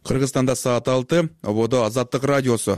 Кыргызстанда саат 6, ободо Азаттык радиосу.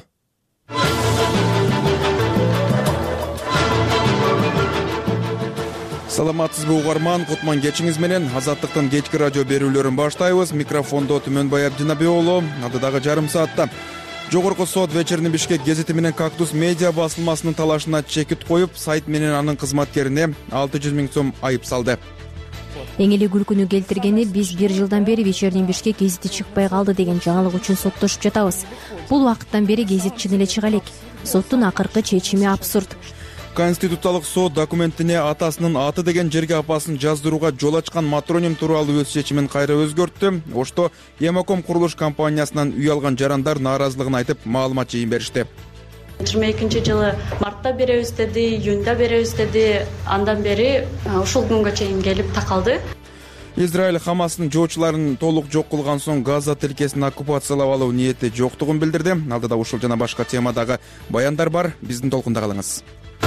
Саламатсызбы угарман, кутман кечиңиз менен Азаттыктын кечки радио берүүлөрүн баштайбыз. Микрофондо Түмөнбай Абдинабиулу. Надыдагы жарым саатта Жогорку сот вечерний Бишкек гезити менен Кактус медиа басылмасынын талашына чекит коюп, сайт менен анын кызматкерине 600 000 сом айып салды. Эң эле күлкүнү келтиргени биз 1 жылдан бери вечерний Бишкек гезити чыкпай калды деген жаңылык үчүн соттошуп жатабыз. Бул убакыттан бери гезит чын эле чыга элек. Соттун акыркы чечими абсурд. Конституциялык сот документине атасынын аты деген жерге апасын жаздырууга жол ачкан Матроним тууралуу өз чечимин кайра өзгөрттү. Ошто Эмаком курулуш компаниясынан үй алган жарандар нааразылыгын айтып, маалымат жыйын беришти. 22-жылы мартта беребиз деди, июнда беребиз деди. Андан бери ушул күнгө чейин келип такалды. Израиль Хамастын жоочуларын толук жок кылган соң Газа тилкесин оккупациялап алуу ниети жоктугун билдирди. Алдыда ушул жана башка темадагы баяндар бар. Биздин толкунда калыңыз.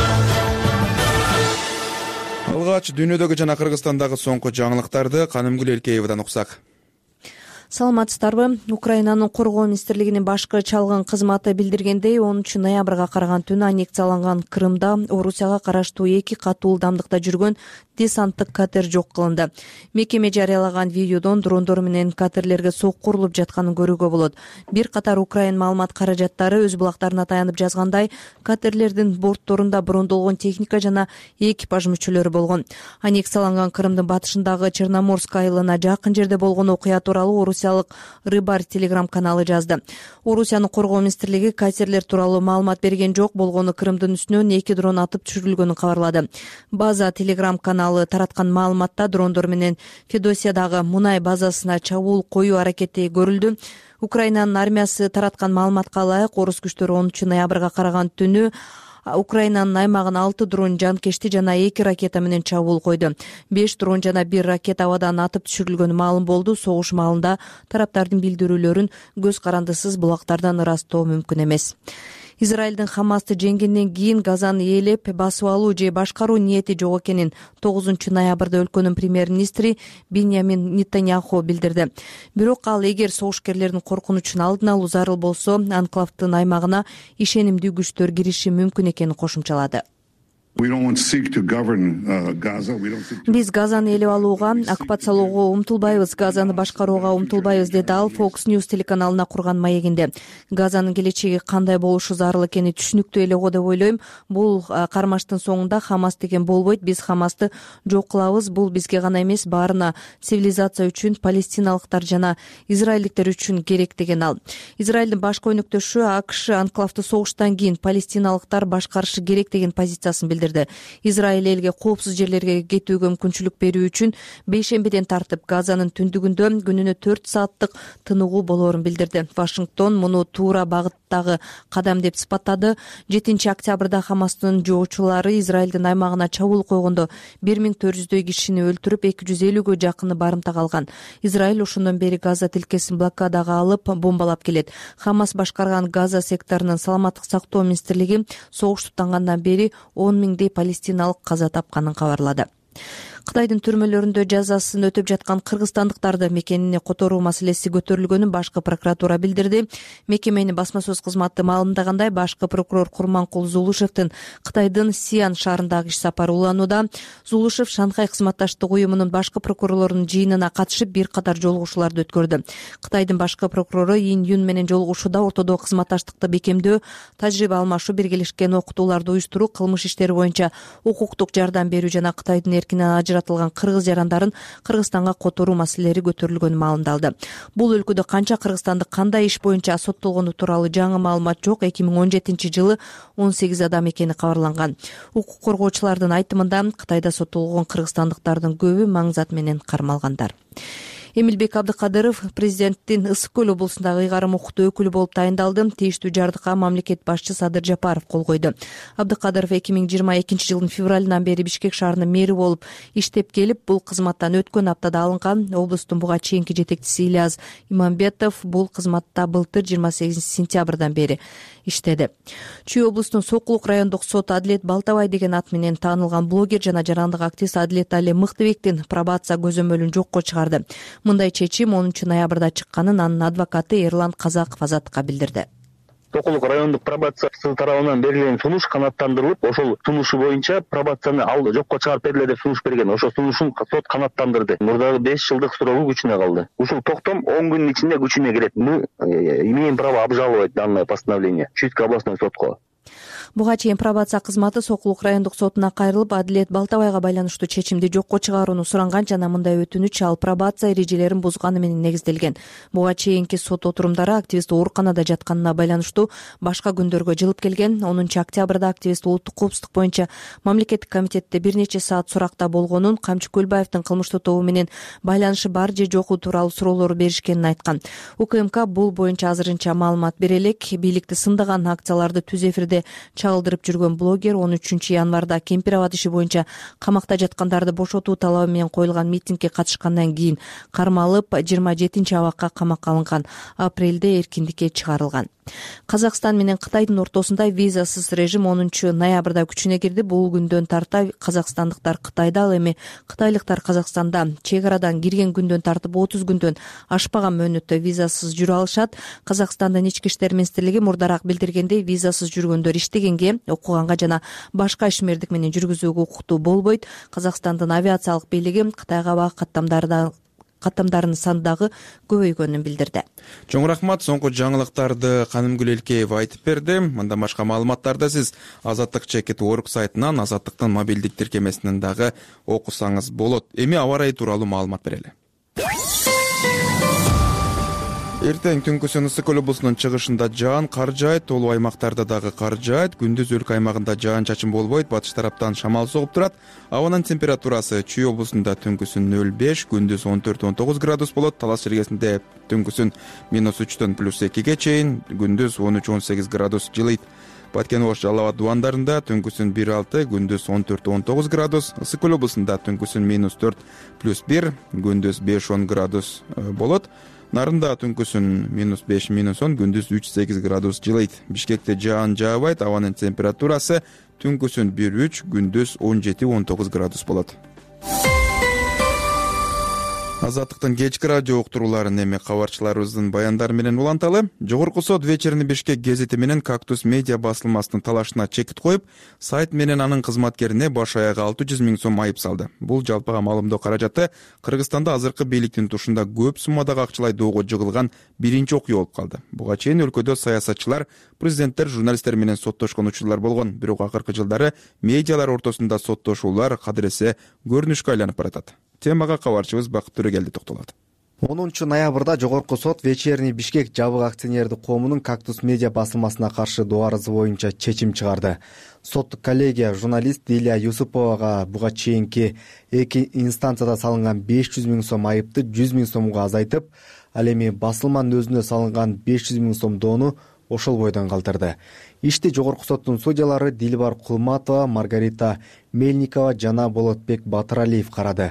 Алгач дүйнөдөгү жана Кыргызстандагы соңку жаңылыктарды Канымгүл Элкеевадан уксак. Саламатсыздарбы? Украинанын коргоо министрлигинин башкы чалгын кызматы билдиргендей, 10 ноябрга караган түнү аннексияланган Крымда Орусияга караштуу 2 катуу ылдамдыкта жүргөн десанттык катер жок кылынды. Мекеме жарыялаган видеодон дрондор менен катерлерге сокку урулуп жатканын көрүүгө болот. Бир катар Украин маалымат каражаттары өз булактарына таянып жазгандай, катерлердин бортторунда брондолгон техника жана экипаж мүчөлөрү болгон. Аннексияланган Крымдын батышындагы Черноморск айылына жакын жерде болгон окуя тууралуу Орусиялык Рыбар телеграм каналы жазды. Орусиянын коргоо министрлиги катерлер тууралуу маалымат берген жок, болгону Крымдын үстүнөн 2 дрон атып түшүрүлгөнүн кабарлады. База телеграм каналы тараткан маалыматта дрондор менен Федосиядагы мунай базасына чабуул коюу аракети көрүлдү. Украинанын армиясы тараткан маалыматка ылайык, орус күчтөрү 10 ноябрга караган түнү Украинанын аймагына 6 дрон жанкечти жана 2 ракета менен чабуул койду. 5 дрон жана 1 ракета абадан атып түшүрүлгөнү маалым болду. Согуш маалында тараптардын билдирүүлөрүн көз карандысыз булактардан ырастоо мүмкүн эмес. Израилдин Хамасты жеңгенден кийин Газаны ээлеп басып алуу же башкаруу ниети жок экенин 9 ноябрда өлкөнүн премьер-министри Биньямин Нетаньяху билдирди. Бирок ал эгер согушкерлердин коркунучун алдын алуу зарыл болсо, анклавдын аймагына ишенимдүү күчтөр кириши мүмкүн экенин кошумчалады. Биз Газаны ээлеп алууга, оккупациялоого умтулбайбыз, Газаны башкарууга умтулбайбыз, деди ал Fox News телеканалына курган маегинде. Газанын келечеги кандай болушу зарыл экени түшүнүктүү эле го деп ойлойм. Бул кармаштын соңунда Хамас деген болбойт. Биз Хамасты жок кылабыз. Бул бизге гана эмес, баарына, цивилизация үчүн, палестиналыктар жана израилдиктер үчүн керек деген ал. Израилдин башкы өнөктөшү АКШ анклавды согуштан кийин палестиналыктар башкарышы керек деген позициясын билдирди. Израиль элге коопсуз жерлерге кетүүгө мүмкүнчүлүк берүү үчүн бейшембиден тартып Газанын түндүгүндө күнүнө 4 сааттык тыныгуу болоорун билдирди. Вашингтон муну туура багыттагы кадам деп сыпаттады. 7 октябрда Хамастын жоочулары Израилдин аймагына чабуул койгондо 1400 кишини өлтүрүп, 250-гө жакыны барымтага алган. Израиль ошондон бери Газа тилкесин блокадага алып, бомбалап келет. Хамас башкарган Газа секторунун саламаттык сактоо министрлиги согуш туттангандан бери 10 000 палестиналык каза тапканын кабарлады. Кытайдын түрмөлөрүндө жазасын өтөп жаткан кыргызстандыктарды мекенине которуу маселеси көтөрүлгөнүн башкы прокуратура билдирди. Мекеменин басма сөз кызматы маалымдагандай, башкы прокурор Курманкул Зулушевдин Кытайдын Сиан шаарындагы иш сапары уланууда. Зулушев Шанхай кызматташтык уюмунун башкы прокурорлорунун жыйынына катышып бир катар жолугушууларды өткөрдү. Кытайдын башкы прокурору Ин Юн менен жолугушууда ортодо кызматташтыкты бекемдөө, тажрыйба алмашуу, биргелешкен окутууларды уюштуруу, кылмыш иштери боюнча укуктук жардам берүү жана Кытайдын эркинен ажыратылган кыргыз жарандарын Кыргызстанга которуу маселелери көтөрүлгөнү маалымдалды. Бул өлкөдө канча кыргызстандык кандай иш боюнча соттолгону тууралуу жаңы маалымат жок. 2017 жылы 18 адам экени кабарланган. Укук коргоочулардын айтымында Кытайда соттолгон кыргызстандыктардын көбү маңзат менен кармалгандар. Эмилбек Абдыкадыров президенттин Ысык көл облусундагы ыйгарым укуктуу өкүлү болуп тайындалды. Тийиштүү жардыкка мамлекет башчы Садыр Жапаров кол койду. Абдыкадыров 2022 жылдын февралынан бери Бишкек шаарынын мэри болуп иштеп келип, бул кызматтан өткөн аптада алынган. Облустун буга чейинки жетекчиси Ильяс Имамбетов бул кызматта былтыр 28 сентябрдан бери иштеди. Чүй облустун Сокулук райондук сот Адилет Балтабай деген ат менен таанылган блогер жана жарандык активист Адилет Али Мыктыбектин пробация көзөмөлүн жокко чыгарды. Мындай чечим 10 ноябрда чыкканын анын адвокаты Эрлан Казаков Азаттыкка билдирди. Токулук райондук пробация тарабынан берилген сунуш канааттандырылып, ошол сунушу боюнча пробацияны жокко чыгарып бергиле деп сунуш берген. Ошол сунушун сот канааттандырды. Мурдагы 5 жылдык срогу күчүнө калды. Ушул токтом 10 күндүн ичинде күчүнө кирет. Мы имеем право обжаловать данное постановление Чуйский областной сотко. Буга чейин пробация кызматы Сокулук райондук сотуна кайрылып, Адилет Балтабайга байланыштуу чечимди жокко чыгарууну суранган жана мындай өтүнүч ал пробация эрежелерин бузганы менен негизделген. Буга чейинки сот отурумдары активист ооруканада жатканына байланыштуу башка күндөргө жылып келген. 10 октябрда активист улуттук коопсуздук боюнча мамлекеттик комитетте бир нече саат суракта болгонун, Камчы Көлбаевдин кылмыштуу тобу менен байланышы бар же жоку тууралуу суроолор беришкенин айткан. УКМК бул боюнча азырынча маалымат бере элек. Бийликти сындаган акцияларды түз эфирде чагылдырып жүргөн блогер 13 январда Кемпир абад иши боюнча камакта жаткандарды бошотуу талабы менен коюлган митингге катышкандан кийин кармалып 27 абакка камакка алынган. Апрелде эркиндикке чыгарылган. Казакстан менен Кытайдын ортосунда визасыз режим 10 ноябрда күчүнө кирди. Бул күндөн тарта казакстандыктар Кытайда, ал эми кытайлыктар Казакстанда чек арадан кирген күндөн тартып 30 күндөн ашпаган мөөнөттө визасыз жүрө алышат. Казакстандын ички иштер министрлиги мурдараак билдиргендей, визасыз жүргөндөр иштегенге, окуганга жана башка ишмердик менен жүргүзүүгө укуктуу болбойт. Казакстандын авиациялык бийлиги Кытайга бак каттамдарынын саны дагы көбөйгөнүн билдирди. Чоң рахмат. Соңку жаңылыктарды Канымгүл Элкеева айтып берди. Мындан башка маалыматтарды сиз Азаттык Чекит.org сайтынан, Азаттыктын мобилдик тиркемесинен дагы окусаңыз болот. Эми аба ырайы тууралуу маалымат берели. Эртең түнкүсүн Ысык Көл облусунун чыгышында жаан кар жаайт, толуу аймактарда дагы кар жаайт. Күндүз өлкө аймагында жаан-чачын болбойт, батыш тараптан шамал согуп турат. Абанын температурасы Чүй облусунда түнкүсүн 0,5, күндүз 14-19 градус болот. Талас жергесинде түнкүсүн -3 +2 чейин, күндүз 13-18 градус жылыйт. Баткен Ош, Жалал Абад дубандарында түнкүсүн 1,6, күндүз 14-19 градус. Ысык Көл облусунда түнкүсүн -4 +1, күндүз 5-10 градус болот. Нарында түнкүсүн -5, -10, күндүз 3-8 градус жылыйт. Бишкекте жаан жаабайт, абанын температурасы түнкүсүн 1-3, күндүз 17-19 градус болот. Азаттыктын кечки радио уктурууларын эми кабарчыларыбыздын баяндары менен уланталы. Жогорку сот Вечерний Бишкек гезити менен Кактус медиа басылмасынын талашына чекит коюп, сайт менен анын кызматкерине баш аягы 600 000 сом айып салды. Бул жалпыга маалымдоо каражаты Кыргызстанда азыркы бийликтин тушунда көп суммадагы акчалай доого жыгылган биринчи окуя болуп калды. Буга чейин өлкөдө саясатчылар, президенттер, журналисттер менен соттошкон учурлар болгон. Бирок акыркы жылдары медиалар ортосунда соттошуулар кадыресе көрүнүшкө айланып баратат. Темага кабарчыбыз Бакыт Төрөгелди токтолот. 10 ноябрда Жогорку сот Вечерний Бишкек жабык акционердик коомунун Кактус медиа басылмасына каршы доо арызы боюнча чечим чыгарды. Соттук коллегия журналист Дилия Юсуповага буга чейинки 2 инстанцияда салынган 500 000 сом айыпты 100 000 сомго азайтып, ал эми басылманын өзүнө салынган 500 000 сом доону ошол бойдон калтырды. Ишти Жогорку соттун судьялары Дилбар Кулматова, Маргарита Мельникова жана Болотбек Батыралиев карады.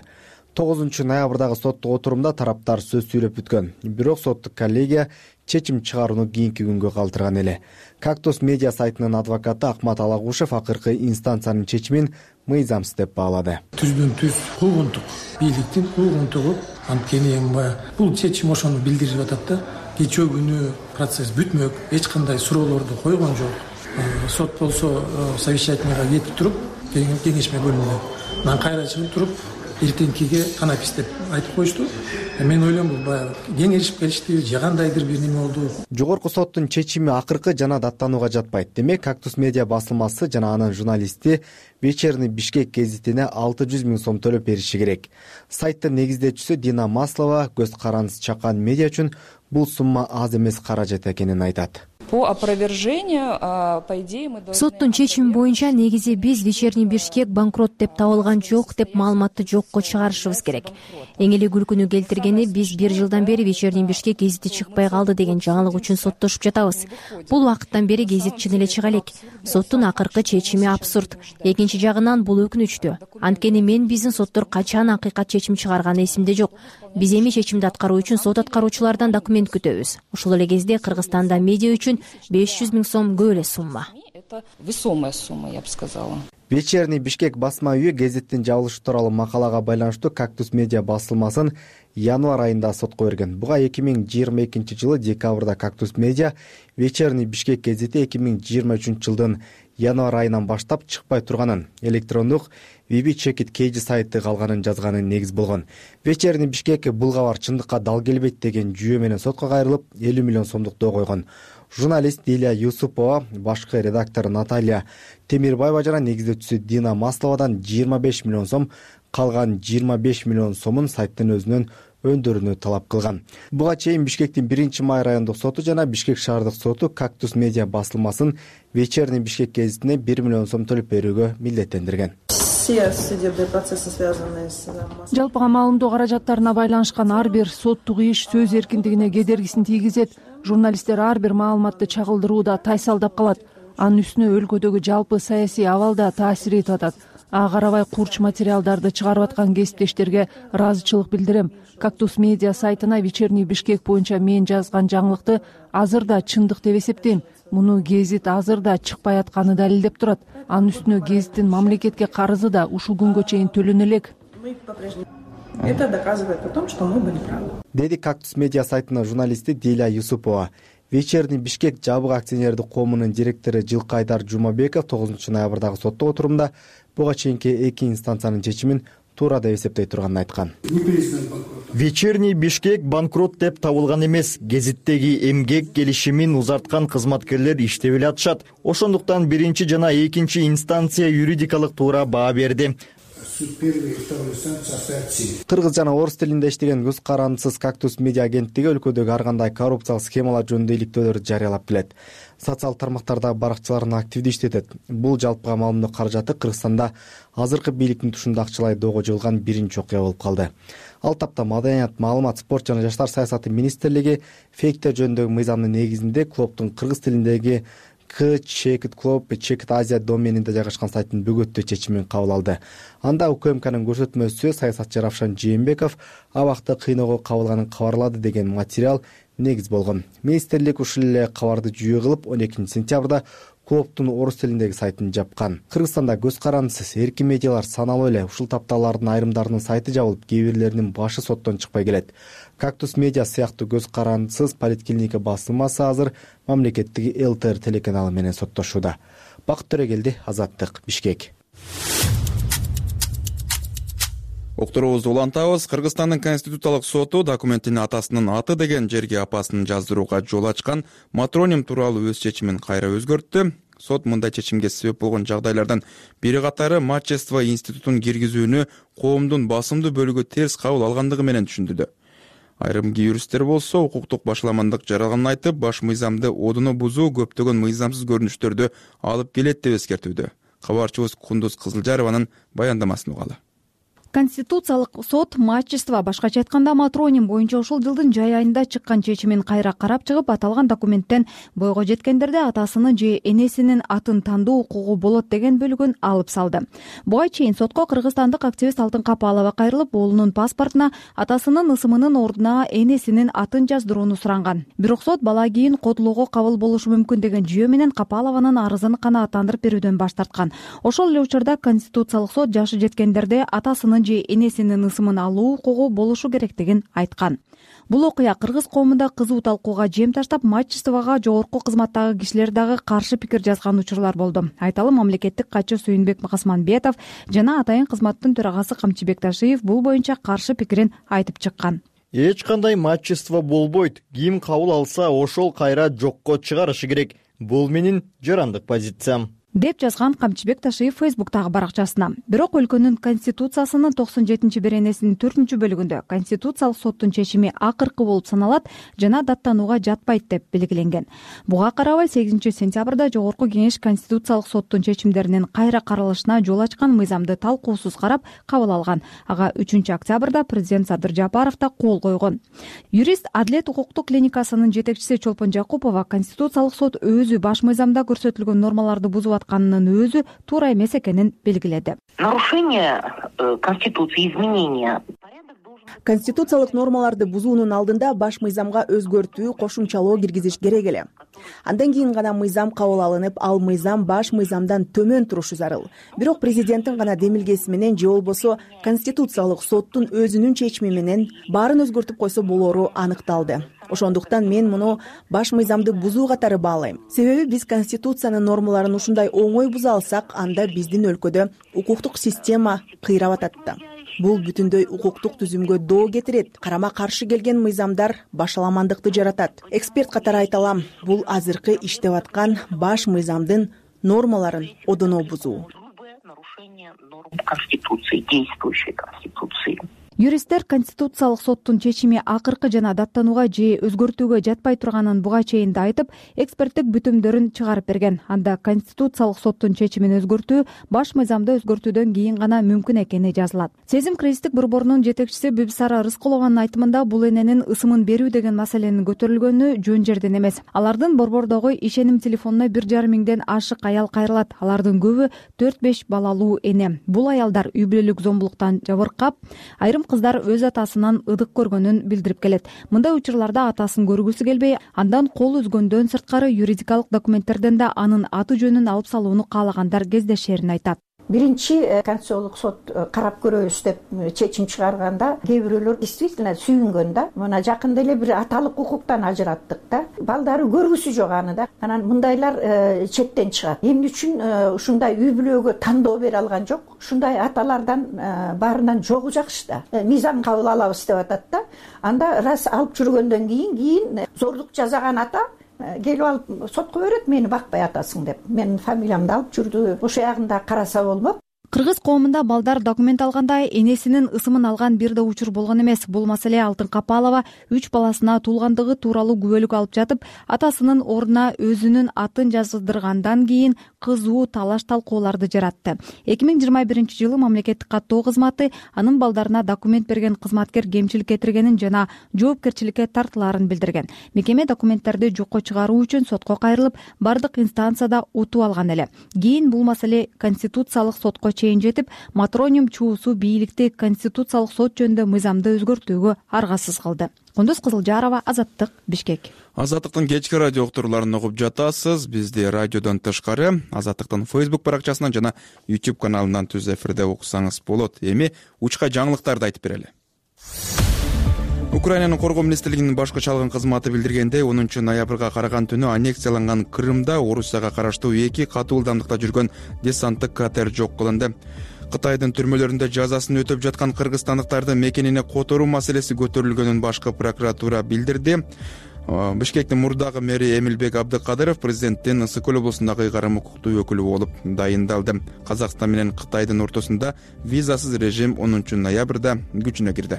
9 ноябрдагы соттук отурумда тараптар сөз сүйлөп бүткөн. Бирок соттук коллегия чечим чыгарууну кийинки күнгө калтырган эле. Кактус медиа сайтынын адвокаты Акмат Алагушев акыркы инстанциянын чечимин мыйзамсыз деп баалады. Түздөн-түз куугунтук, бийликтин куугунтугу, анткени бул чечим ошону билдирип атат да. Кечөө күнү процесс бүтмөк, эч кандай суроолорду койгон жок. Сот болсо совещательныйга кетип туруп, кеңешме бөлүнүнө анан кайра чыгып туруп, эртеңкиге канапис деп айтып коюшту. Мен ойлойм бул кең эришип келишти, же кандайдыр бир неме болду. Жогорку соттун чечими акыркы жана даттанууга жатпайт. Демек, Кактус медиа басылмасы жана анын журналисти Вечерний Бишкек гезитине 600 000 сом төлөп бериши керек. Сайттын негиздечүүсү Дина Маслова көз карандысыз чакан медиа үчүн бул сумма аз эмес каражат экенин айтат. По опровержению, по идее, мы должны... Соттун чечими боюнча негизи биз Вечерний Бишкек банкрот деп табылган жок деп маалыматты жокко чыгарышыбыз керек. Эң эле күлкүнү келтиргени биз 1 жылдан бери Вечерний Бишкек гезити чыкпай калды деген жаңылык үчүн соттошуп жатабыз. Бул убакыттан бери гезит чын эле чыга элек. Соттун акыркы чечими абсурд. Экинчи жагынан бул өкүнүчтүү. Анткени мен биздин соттор качан акыйкат чечим чыгарганы эсимде жок. Биз эми чечимди аткаруу үчүн сот аткаруучулардан документ күтөбүз. Ошол эле кезде Кыргызстанда медиа үчүн 500 000 сом көп эле сумма. это весомая сумма, я бы сказала. Вечерний Бишкек басма үйү гезиттин жабылышы тууралуу макалага байланыштуу Кактус медиа басылмасын январь айында сотко берген. Буга 2022 жылы декабрда Кактус медиа Вечерний Бишкек гезити 2023 жылдын январь айынан баштап чыкпай турганын, электрондук VB Check It KG сайты калганын жазганы негиз болгон. Вечерний Бишкек бул кабар чындыкка дал келбейт деген жүйө менен сотко кайрылып 50 миллион сомдук доо койгон. Журналист Дилия Юсупова, башкы редактор Наталья Темирбаева жана негиздөөчүсү Дина Масловадан 25 миллион сом, калган 25 миллион сомун сайттын өзүнүн өндөрүнө талап кылган. Буга чейин Бишкектин 1-май райондук соту жана Бишкек шаардык соту Кактус медиа басылмасын Вечерний Бишкек гезитине 1 миллион сом төлөп берүүгө милдеттендирген. Жалпыга маалымдоо каражаттарына байланышкан ар бир соттук иш сөз эркиндигине кедергисин тийгизет. Журналисттер ар бир маалыматты чагылдырууда тайсалдап калат. Анын үстүнө өлкөдөгү жалпы саясий абалда таасир этип атат. Ага карабай курч материалдарды чыгарып аткан кесиптештерге ыраазычылык билдирем. Кактус медиа сайтына Вечерний Бишкек боюнча мен жазган жаңылыкты азыр да чындык деп эсептейм. Муну гезит азыр да чыкпай атканы далилдеп турат. Анын үстүнө гезиттин мамлекетке карызы да ушул күнгө чейин төлөнө элек. Это доказывает о том, что мы были правы. Деди Кактус медиа сайтынын журналисти Дилия Юсупова. Вечерний Бишкек жабык акционердик коомунун директору Жылкайдар Жумабеков 9 ноябрдагы соттук отурумда буга чейинки 2 инстанциянын чечимин туура деп эсептей турганын айткан. Вечерний Бишкек банкрот деп табылган эмес. Гезиттеги эмгек келишимин узарткан кызматкерлер иштеп эле атышат. Ошондуктан 1 жана 2 инстанция юридикалык туура баа берди. Кыргыз жана орус тилинде иштеген көз карандысыз Кактус медиа агенттиги өлкөдөгү ар кандай коррупциялык схемалар жөнүндө иликтөөлөрдү жарыялап келет. Социалдык тармактардагы баракчыларын активдүү иштетет. Бул жалпыга маалымдоо каражаты Кыргызстанда азыркы бийликтин тушунда акчалай доого жылган биринчи окуя болуп калды. Ал тапта Маданият, маалымат, спорт жана жаштар саясаты министрлиги фейктер жөнүндөгү мыйзамдын негизинде клубдун кыргыз тилиндеги Check It Club, Check It Asia доменинде жайгашкан сайттын бөгөттөө чечимин кабыл алды. Анда УКМКнын көрсөтмөсү саясатчы Равшан Жээнбеков абакта кыйноого кабылганын кабарлады деген материал негиз болгон. Министрлик ушул эле кабарды жүйө кылып 12 сентябрда клубдун орус тилиндеги сайтын жапкан. Кыргызстанда көз карандысыз эркин медиалар саналуу эле. Ушул тапталардын айрымдарынын сайты жабылып, кээ бирлеринин башы соттон чыкпай келет. Кактус медиа сыяктуу көз карандысыз поликлиника басылмасы азыр мамлекеттик ЛТР телеканалы менен соттошууда. Бакыт Төрөгелди, Азаттык, Бишкек. Уктуруубузду улантабыз. Кыргызстандын Конституциялык соту документтин атасынын аты деген жерге апасын жаздырууга жол ачкан матроним тууралуу өз чечимин кайра өзгөрттү. Сот мындай чечимге себеп болгон жагдайлардан бири катары Матчество институтун киргизүүнү коомдун басымдуу бөлүгү терс кабыл алгандыгы менен түшүндүрдү. Айрым юристтер болсо укуктук башаламандык жаралганын айтып, баш мыйзамды одуну бузуу көптөгөн мыйзамсыз көрүнүштөрдү алып келет деп эскертүүдө. Кабарчыбыз Кундуз Кызылжарованын баяндамасын угалы. Конституциялык сот Матчество, башкача айтканда матроним боюнча ушул жылдын жай айында чыккан чечимин кайра карап чыгып, аталган документтен бойго жеткендерде атасынын же энесинин атын тандоо укугу болот деген бөлүгүн алып салды. Буга чейин сотко кыргызстандык активист Алтын Капалова кайрылып, уулунун паспортуна атасынын ысымынын ордуна энесинин атын жаздырууну суранган. Бирок сот бала кийин котулууга кабыл болушу мүмкүн деген жүйө менен Капалованын арызын канааттандырып берүүдөн баш тарткан. Ошол эле учурда Конституциялык сот жашы жеткендерде атасынын же энесинин ысымын алуу укугу болушу керектигин айткан. Бул окуя кыргыз коомунда кызуу талкууга жем таштап, Матчествого жогорку кызматтагы кишилер дагы каршы пикир жазган учурлар болду. Айталы, мамлекеттик катчы Сүйүнбек Касманбетов жана атайын кызматтын төрагасы Камчыбек Ташиев бул боюнча каршы пикирин айтып чыккан. Эч кандай Матчество болбойт. Ким кабыл алса, ошол кайра жокко чыгарышы керек. Бул менин жарандык позициям, деп жазган Камчыбек Ташиев Фейсбуктагы баракчасына. Бирок өлкөнүн конституциясынын 97-беренесинин 4-бөлүгүндө Конституциялык соттун чечими акыркы болуп саналат жана даттанууга жатпайт деп белгиленген. Буга карабай 8 сентябрда Жогорку Кеңеш Конституциялык соттун чечимдеринин кайра каралышына жол ачкан мыйзамды талкуусуз карап кабыл алган. Ага 3 октябрда президент Садыр Жапаров да кол койгон. Юрист Адилет укуктук клиникасынын жетекчиси Чолпон Жакупова Конституциялык сот өзү баш мыйзамда көрсөтүлгөн нормаларды бузуп атканынын өзү туура эмес экенин белгиледи. Нарушение Конституции, изменения. Конституциялык нормаларды бузуунун алдында баш мыйзамга өзгөртүү, кошумчалоо киргизиш керек эле. Андан кийин гана мыйзам кабыл алынып, ал мыйзам баш мыйзамдан төмөн турушу зарыл. Бирок президенттин гана демилгеси менен же болбосо Конституциялык соттун өзүнүн чечими менен баарын өзгөртүп койсо болору аныкталды. Ошондуктан мен муну баш мыйзамды бузуу катары баалайм. Себеби биз Конституциянын нормаларын ушундай оңой буза алсак, анда биздин өлкөдө укуктук система кыйрап атат да. Бул бүтүндөй укуктук түзүмгө доо кетирет. Карама каршы келген мыйзамдар башаламандыкты жаратат. Эксперт катары айта алам, бул азыркы иштеп аткан баш мыйзамдын нормаларын одоно бузуу. Конституции, действующей Конституции. Юристтер Конституциялык соттун чечими акыркы жана даттанууга же өзгөртүүгө жатпай турганын буга чейин да айтып, эксперттик бүтүмдөрүн чыгарып берген. Анда Конституциялык соттун чечимин өзгөртүү баш мыйзамды өзгөртүүдөн кийин гана мүмкүн экени жазылат. Сезим кризистик борборунун жетекчиси Бибисара Рыскулованын айтымында бул эненин ысымын берүү деген маселенин көтөрүлгөнү жөн жерден эмес. Алардын борбордогу ишеним телефонуна 1,5 миңден ашык аял кайрылат. Алардын көбү 4-5 балалуу эне. Бул аялдар үй бүлөлүк зомбулуктан жабыркап, айрым кыздар өз атасынан ыдык көргөнүн билдирип келет. Мындай учурларда атасын көргүсү келбей, андан кол үзгөндөн сырткары юридикалык документтерден да анын аты жөнүн алып салууну каалагандар кездешерин айтат. Биринчи Конституциялык сот карап көрөбүз деп чечим чыгарганда кээ бирөөлөр действительно сүйүнгөн да. Мына жакында эле бир аталык укуктан ажыраттык да. Балдары көргүсү жок аны да. Анан мындайлар четтен чыгат. Эмне үчүн ушундай үй бүлөгө тандоо бере алган жок? Ушундай аталардан баарынан жогу жакшы да. Мыйзам кабыл алабыз деп атат да. Анда раз алып жүргөндөн кийин зордук жасаган ата келип алып сотко берет, мени бакпай атасың деп. Менин фамилиямды алып жүрдү. Ошо ягында караса болмок. Кыргыз коомунда балдар документ алганда энесинин ысымын алган бир да учур болгон эмес. Бул маселе Алтын Капалова 3 баласына туулгандыгы тууралуу күбөлүк алып жатып, атасынын ордуна өзүнүн атын жаздыргандан кийин кызуу талаш-талкууларды жаратты. 2021-жылы мамлекеттик каттоо кызматы анын балдарына документ берген кызматкер кемчилик кетиргенин жана жоопкерчиликке тартылаарын билдирген. Мекеме документтерди жокко чыгаруу үчүн сотко кайрылып, бардык инстанцияда утуп алган эле. Кийин бул маселе Конституциялык сотко чейин жетип, Матроним чуусу бийликти Конституциялык сот жөнүндө мыйзамды өзгөртүүгө аргасыз кылды. Кундуз Кызылжарова, Азаттык, Бишкек. Азаттыктын кечки радио уктурууларын угуп жатасыз. Бизди радиодон тышкары Азаттыктын Facebook баракчасынан жана YouTube каналынан түз эфирде уксаңыз болот. Эми учка жаңылыктарды айтып берели. Украинанын коргоо министрлигинин башкы чалгын кызматы билдиргендей, 10 ноябрга караган түнү аннексияланган Крымда Орусияга караштуу 2 катуу ылдамдыкта жүргөн десанттык катер жок кылынды. Кытайдын түрмөлөрүндө жазасын өтөп жаткан кыргызстандыктардын мекенине которуу маселеси көтөрүлгөнүн башкы прокуратура билдирди. Бишкектин мурдагы мэри Эмилбек Абдыкадыров президенттин Ысык-Көл облусундагы ыйгарым укуктуу өкүлү болуп дайындалды. Казакстан менен Кытайдын ортосунда визасыз режим 10 ноябрда күчүнө кирди.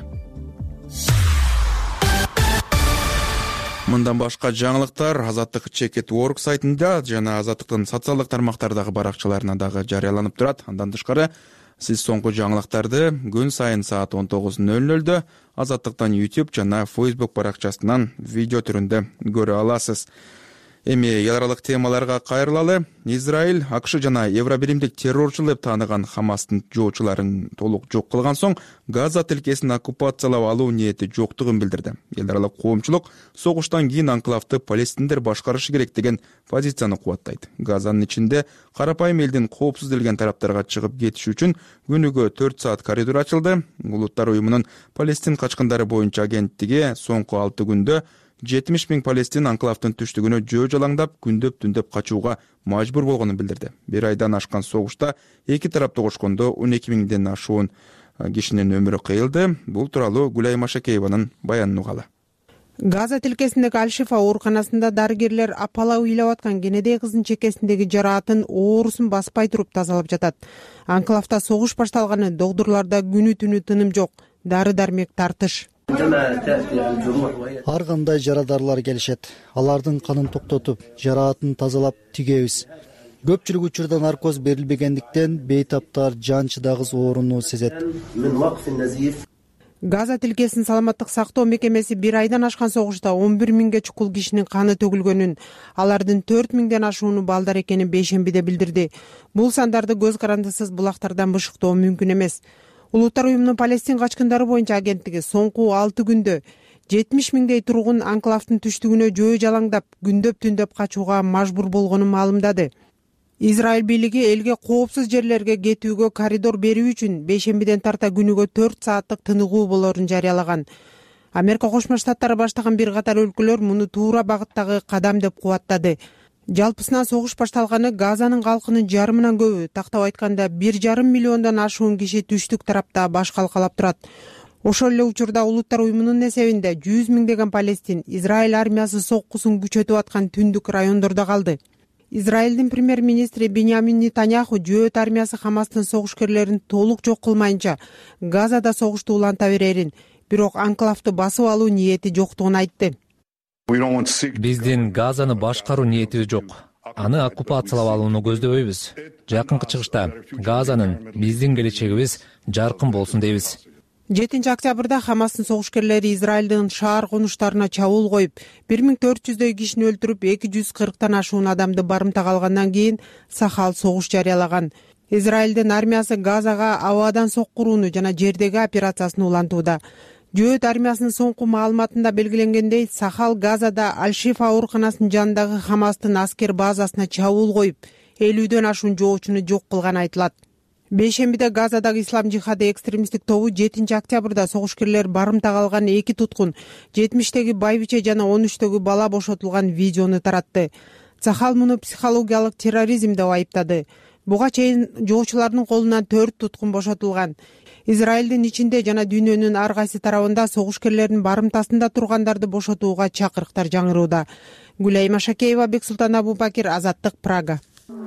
Мындан башка жаңылыктар Азаттык Check.org сайтында жана Азаттыктын социалдык тармактардагы баракчаларына дагы жарыяланып турат. Андан тышкары сиз соңку жаңылыктарды күн сайын саат 19:00 Азаттыктан YouTube жана Facebook баракчасынан видео түрүндө көрө аласыз. Эми эл аралык темаларга кайрылалы. Израиль, АКШ жана Евробиримдик террорчу деп тааныган Хамастын жоочуларын толук жок кылган соң Газа тилкесин оккупациялап алуу ниети жоктугун билдирди. Эл аралык коомчулук согуштан кийин анклавды палестиндер башкарышы керек деген позицияны кубаттайт. Газанын ичинде карапайым элдин коопсуз делген тараптарга чыгып кетиш үчүн күнүгө 4 саат коридор ачылды. Улуттар уюмунун Палестин качкындары боюнча агенттиги соңку 6 күндө 70 000 палестин анклавдын түштүгүнө жөө жалаңдап, күндөп-түндөп качууга мажбур болгонун билдирди. Бир айдан ашкан согушта эки тарап тогушкондо 12 000ден ашуун кишинин өмүрү кыйылды. Бул тууралуу Гүлай Машакееванын баянын угалы. Газа тилкесиндеги Аль-Шифа ооруканасында дарыгерлер апала уйлап аткан кенедей кыздын чекесиндеги жараатын оорусун баспай туруп тазалап жатат. Анклавда согуш башталганы докторлордо күнү-түнү тыным жок. Дары-дармек тартыш. Ар кандай жарадарлар келишет. Алардын канын токтотуп, жараатын тазалап тигебиз. Көпчүлүк учурда наркоз берилбегендиктен бейтаптар жан чыдагыс ооруну сезет. Газа тилкесинин саламаттык сактоо мекемеси бир айдан ашкан согушта 11 000ге чукул кишинин каны төгүлгөнүн, алардын 4 000ден ашууну балдар экенин бейшембиде билдирди. Бул сандарды көз карандысыз булактардан бышыктоо мүмкүн эмес. Улуттар уюмунун Палестин качкындары боюнча агенттиги соңку 6 күндө 70 миңдей тургун анклавдын түштүгүнө жөө жалаңдап, күндөп-түндөп качууга мажбур болгонун маалымдады. Израиль бийлиги элге коопсуз жерлерге кетүүгө коридор берүү үчүн бейшембиден тарта күнүгө 4 сааттык тыныгуу болоорун жарыялаган. Америка Кошмо Штаттары баштаган бир катар өлкөлөр муну туура багыттагы кадам деп кубаттады. Жалпысынан согуш башталганы Газанын калкынын жарымынан көбү, тактап айтканда 1,5 миллиондон ашуун киши түштүк тарапта баш калкалап турат. Ошол эле учурда Улуттар уюмунун эсебинде 100 миңдеген Палестин Израиль армиясы соккусун күчөтүп аткан түндүк райондордо калды. Израилдин премьер-министри Биньямин Нетаньяху жөөт армиясы Хамастын согушкерлерин толук жок кылмайынча Газада согушту уланта берерин, бирок анклавды басып алуу ниети жоктугун айтты. Биздин Газаны башкаруу ниетибиз жок. Аны оккупациялап алууну көздөбөйбүз. Жакынкы чыгышта Газанын биздин келечегибиз жаркын болсун дейбиз. 7 октябрда Хамастын согушкерлери Израилдин шаар конуштарына чабуул коюп, 1400дөй кишини өлтүрүп, 240тан ашуун адамды барымтага алгандан кийин Сахал согуш жарыялаган. Израилдин армиясы Газага абадан соккурууну жана жердеги операциясын улантууда. Жөөт армиясынын соңку маалыматында белгиленгендей, Сахал Газада Аль-Шифа ооруканасынын жанындагы Хамастын аскер базасына чабуул коюп, 50дөн ашуун жоочуну жок кылганы айтылат. Бейшембиде Газадагы ислам жихады экстремисттик тобу 7 октябрда согушкерлер барымтага алган 2 туткун, 70теги байбиче жана 13төгү бала бошотулган видеону таратты. Сахал муну психологиялык терроризм деп айыптады. Буга чейин жоочулардын колунан 4 туткун бошотулган. Израилдин ичинде жана дүйнөнүн ар кайсы тарабында согушкерлердин барымтасында тургандарды бошотууга чакырыктар жаңырууда. Гүлайма Шакеева, Бексултан Абубакир, Азаттык, Прага.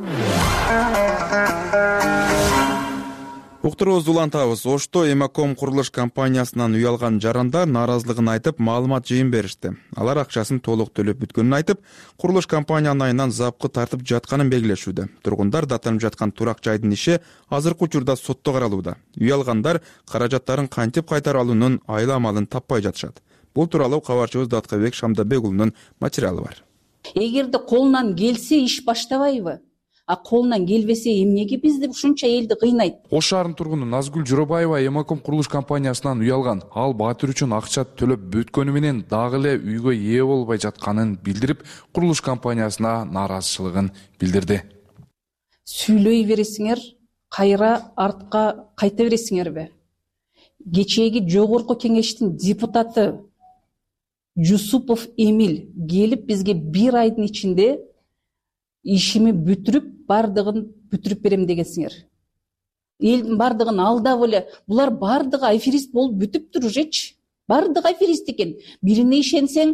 Уктуруубузду улантабыз. Ошто Эмаком курулуш компаниясынан үй алган жарандар нааразылыгын айтып, маалымат жыйын беришти. Алар акчасын толук төлөп бүткөнүн айтып, курулуш компаниянын айынан запкы тартып жатканын белгилешүүдө. Тургундар даттанып жаткан турак жайдын иши азыркы учурда сотто каралууда. Үй алгандар каражаттарын кантип кайтарып алуунун айла амалын таппай жатышат. Бул тууралуу кабарчыбыз Даткабек Шамдабекулунун материалы бар. Эгерде колунан келсе иш баштабайбы? Колунан келбесе эмнеге бизди ушунча элди кыйнайт? Ош шаарынын тургуну Назгүл Жоробаева Эмаком курулуш компаниясынан үй алган. Ал баатыр үчүн акча төлөп бүткөнү менен дагы эле үйгө ээ болбой жатканын билдирип, курулуш компаниясына нааразычылыгын билдирди. Сүйлөй бересиңер, кайра артка кайта бересиңерби? Кечээги жогорку кеңештин депутаты Жусупов Эмил келип бизге 1 айдын ичинде ишими бүтүрүп, бардыгын бүтүрүп берем дегенсиңер. Элдин бардыгын алдап эле, булар бардыгы аферист болуп бүтүптүр ужечи. Бардыгы аферист экен. Бирине ишенсең,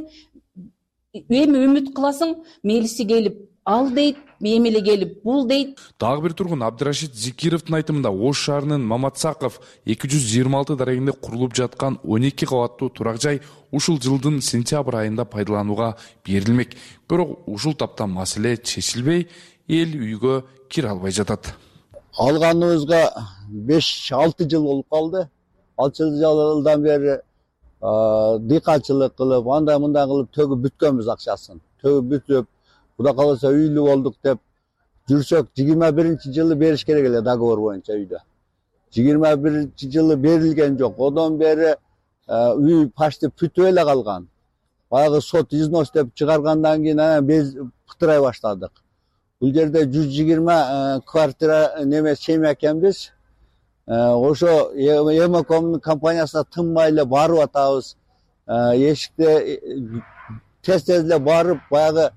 эми үмүт кыласың, мелиси келип ал дейт, эмеле келип бул дейт. Дагы бир тургун Абдырашид Зикировдун айтымында Ош шаарынын Маматсаков 226 дарегинде курулуп жаткан 12 кабаттуу турак жай ушул жылдын сентябрь айында пайдаланууга берилмек. Бирок ушул тапта маселе чечилбей, эл үйгө кире албай жатат. Алганыбызга 5-6 жыл болуп калды. 6 жылдан бери дыйканчылык кылып, андай мындай кылып төгүп бүткөнбүз акчасын. Төгүп бүтүп, Куда калса үйлүү болдук деп жүрсөк, 21-жылы бериш керек эле договор боюнча үйдө. 21-жылы берилген жок. Одон бери үй почти бүтүп эле калган. Баягы сот износ деп чыгаргандан кийин биз пытырай баштадык. Бул жерде 120 квартира неме чейме экенбиз. Ошо Эмакомдун компаниясына тынбай эле барып атабыз. Эшикте тез эле барып, баягы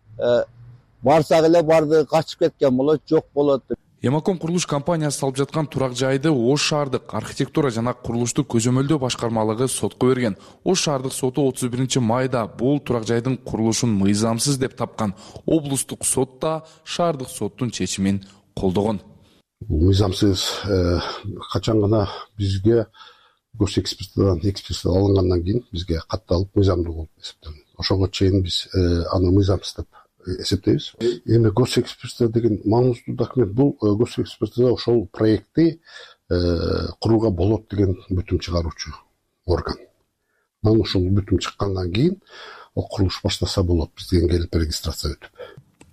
барсак эле барды качып кеткен болот, жок болот. Эмаком курулуш компаниясы салып жаткан турак жайды Ош шаардык архитектура жана курулушту көзөмөлдөө башкармалыгы сотко берген. Ош шаардык соту 31-майда бул турак жайдын курулушун мыйзамсыз деп тапкан. Облустук сот да шаардык соттун чечимин колдогон. Мыйзамсыз качан гана бизге госэкспертизадан экспертиза алынгандан кийин бизге катталып мыйзамдуу болуп эсептелген. Ошого чейин биз аны мыйзамсыз деп эсептейбиз. Эми госэкспертиза деген маңыздуу документ. Бул госэкспертиза ошол проектти курууга болот деген бүтүм чыгаруучу орган. Анан ошол бүтүм чыккандан кийин ал курулуш баштаса болот, бизден келип регистрация өтүп.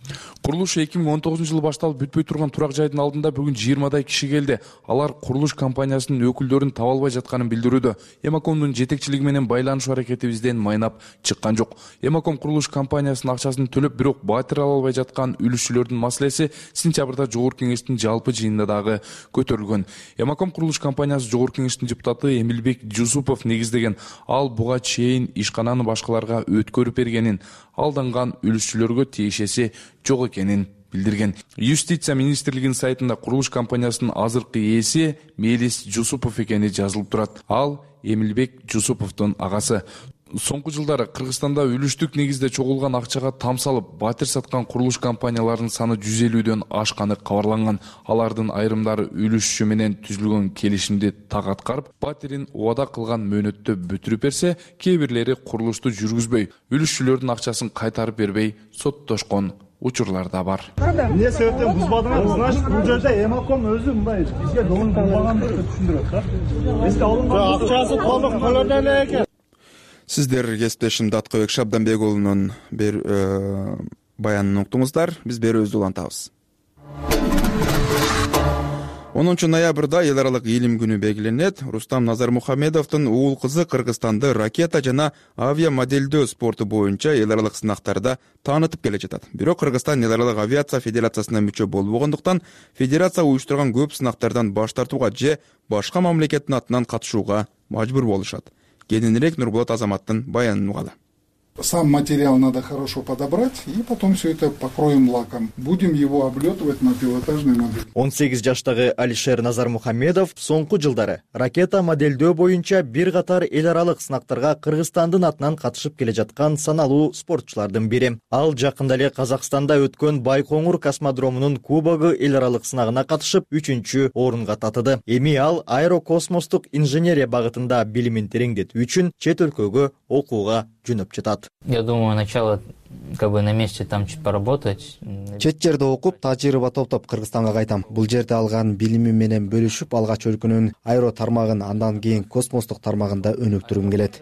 Курулуш 2019-жылы башталып бүтпөй турган турак жайдын алдында бүгүн 20дай киши келди. Алар курулуш компаниясынын өкүлдөрүн таба албай жатканын билдирүүдө. Эмакомдун жетекчилиги менен байланышуу аракетибизден майнап чыккан жок. Эмаком курулуш компаниясынын акчасын төлөп, бирок батир ала албай жаткан үлүшчүлөрдүн маселеси сентябрда Жогорку кеңештин жалпы жыйынында дагы көтөрүлгөн. Эмаком курулуш компаниясы Жогорку кеңештин депутаты Эмилбек Жусупов негиздеген. Ал буга чейин ишкананы башкаларга өткөрүп бергенин, алданган үлүшчүлөргө тиешеси жок экенин билдирген. Юстиция министрлигинин сайтында курулуш компаниясынын азыркы ээси Мелис Жусупов экени жазылып турат. Ал Эмилбек Жусуповдун агасы. Соңку жылдары Кыргызстанда үлүштүк негизде чогулган акчага тамсалып, батир саткан курулуш компанияларынын саны 150дөн ашканы кабарланган. Алардын айрымдары үлүшчү менен түзүлгөн келишимди так аткарып, батирин убада кылган мөөнөттө бүтүрүп берсе, кээ бирлери курулушту жүргүзбөй, үлүшчүлөрдүн акчасын кайтарып бербей соттошкон учурлар да бар. Эмне себептен бузбадыңар? Значит, бул жерде Эмаком өзү мындай бизге долун булбагандыгын түшүндүрөт да. Эске алынган акчасы толук төлөнөн эле экен. Сиздер кесиптешим Даткыбек Шабданбек уулунун баянын уктуңуздар. Биз берүүбүздү улантабыз. 10-ноябрда эл аралык илим күнү белгиленет. Рустам Назармухамедовдун уул кызы Кыргызстанды ракета жана авиа моделдөө спорту боюнча эл аралык сынактарда таанытып келе жатат. Бирок Кыргызстан эл аралык авиация федерациясына мүчө болбогондуктан федерация уюштурган көп сынактардан баш тартууга же башка мамлекеттин атынан катышууга мажбур болушат. Кененирээк Нурболот Азаматтын баянын угалы. Сам материал надо хорошо подобрать, и потом все это покроем лаком. Будем его облетывать на пилотажной модели. 18 жаштагы Алишер Назармухамедов соңку жылдары ракета модельдөө боюнча бир катар эл аралык сынактарга Кыргызстандын атынан катышып келе жаткан саналуу спортчулардын бири. Ал жакында эле Казакстанда өткөн Байкоңур космодромунун кубогу эл аралык сынагына катышып 3-чү орунга татыды. Эми ал аэрокосмостук инженерия багытында билимин тереңдетүү үчүн чет өлкөгө окууга жөнөп жатат. Я думаю, начало на месте там чуть поработать. Чет жерде окуп, тажрыйба топтоп Кыргызстанга кайтам. Бул жерде алган билими менен бөлүшүп, алгач өлкөнүн аэро тармагын, андан кийин космостук тармагында өнүктүргүм келет.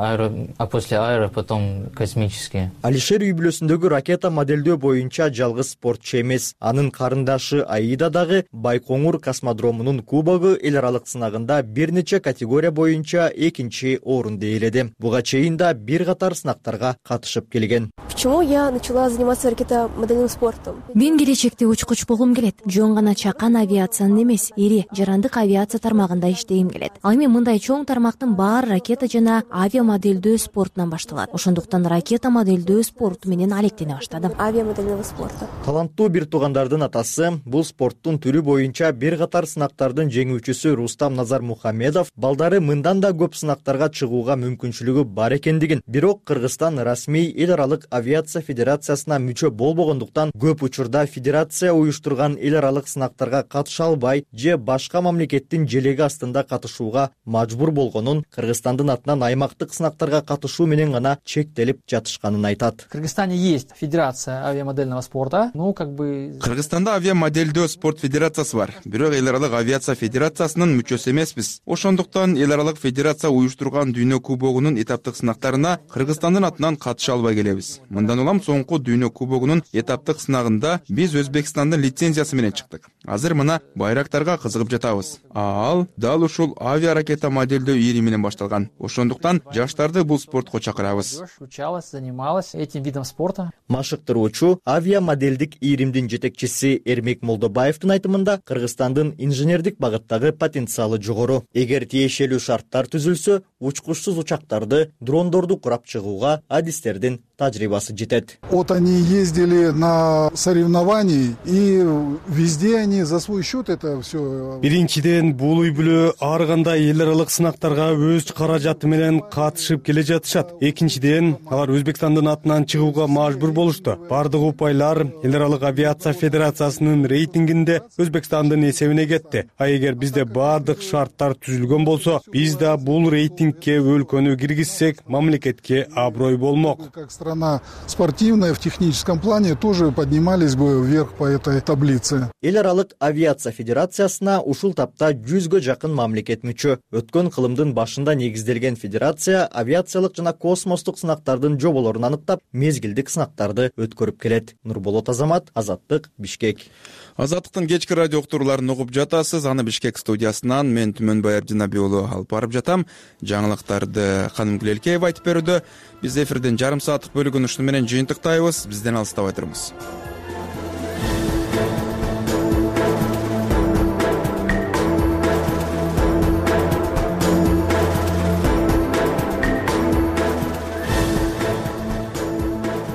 А после аэро потом космические. Алишер үй бүлөсүндөгү ракета модельдөө боюнча жалгыз спортчу эмес. Анын карындашы Аида дагы Байкоңур космодромунун кубогу эл аралык сынагында бир нече категория боюнча 2-чи орунду ээледи. Буга чейин да бир катар сынактарга катышып келген. Почему я начала заниматься ракетомодельным спортом? Мен келечекте учкуч болгум келет. Жөн гана чакан авиациянын эмес, ири жарандык авиация тармагында иштегим келет. Ал эми мындай чоң тармактын баары ракета жана авиа моделдөө спортунан башталат. Ошондуктан ракета моделдөө спорту менен алектене баштадым. Авиа модельного спорта. Таланттуу бир туугандардын атасы бул спорттун түрү боюнча бир катар сынактардын жеңүүчүсү Рустам Назармухамедов балдары мындан да көп сынактарга чыгууга мүмкүнчүлүгү бар экендигин, бирок Кыргызстан расмий эл аралык авиация федерациясына мүчө болбогондуктан көп учурда федерация уюштурган эл аралык сынактарга катыша албай же башка мамлекеттин желеги астында катышууга мажбур болгонун, Кыргызстандын атынан аймактык сынактарга катышуу менен гана чектелип жатышканын айтат. В Кыргызстане есть федерация авиамодельного спорта. Кыргызстанда авиамодельдөө спорт федерациясы бар. Бирок эл аралык авиация федерациясынын мүчөсү эмеспиз. Ошондуктан эл аралык федерация уюштурган дүйнө кубогунун этаптык сынактарына Кыргызстандын атынан катыша албай келебиз. Мындан улам соңку дүйнө кубогунун этаптык сынагында биз Өзбекстандын лицензиясы менен чыктык. Азыр мына байрактарга кызыгып жатабыз. Ал дал ушул авиа ракета моделдөө ири менен башталган. Ошондуктан жаштарды бул спортко чакырабыз. Занималась этим видом спорта. Машыктыруучу авиа модельдик ийримдин жетекчиси Эрмек Молдобаевдин айтымында Кыргызстандын инженердик багыттагы потенциалы жогору. Эгер тиешелүү шарттар түзүлсө, учкучсуз учактарды, дрондорду курап чыгууга адистердин тажрыйбасы жетет. Вот они ездили на соревнования, и везде они за свой счет это все. Биринчиден бул үй бүлө ар кандай эл аралык сынактарга өз каражаты менен катышып келе жатышат. Экинчиден алар Өзбекстандын атынан чыгууга мажбур болушту. Бардык упайлар эл аралык авиация федерациясынын рейтингинде Өзбекстандын эсебине кетти. А эгер бизде бардык шарттар түзүлгөн болсо, биз да бул рейтингке өлкөнү киргизсек, мамлекетке аброй болмок. Как страна спортивная в техническом плане тоже поднимались бы вверх по этой таблице. Эл аралык Халыкаралык авиация федерациясына ушул тапта 100гө жакын мамлекет мүчө. Өткөн кылымдын башында негизделген федерация авиациялык жана космостук сынактардын жоболорун аныктап, мезгилдик сынактарды өткөрүп келет. Нурболот Азамат, Азаттык, Бишкек. Азаттыктын кечки радио уктурууларын угуп жатасыз. Аны Бишкек студиясынан мен Түмөнбай Абдинаби уулу алып барып жатам. Жаңылыктарды Канымгүл Элкеева айтып берүүдө. Биз эфирдин жарым сааттык бөлүгүн ушуну менен жыйынтыктайбыз. Бизден алыстабай туруңуз.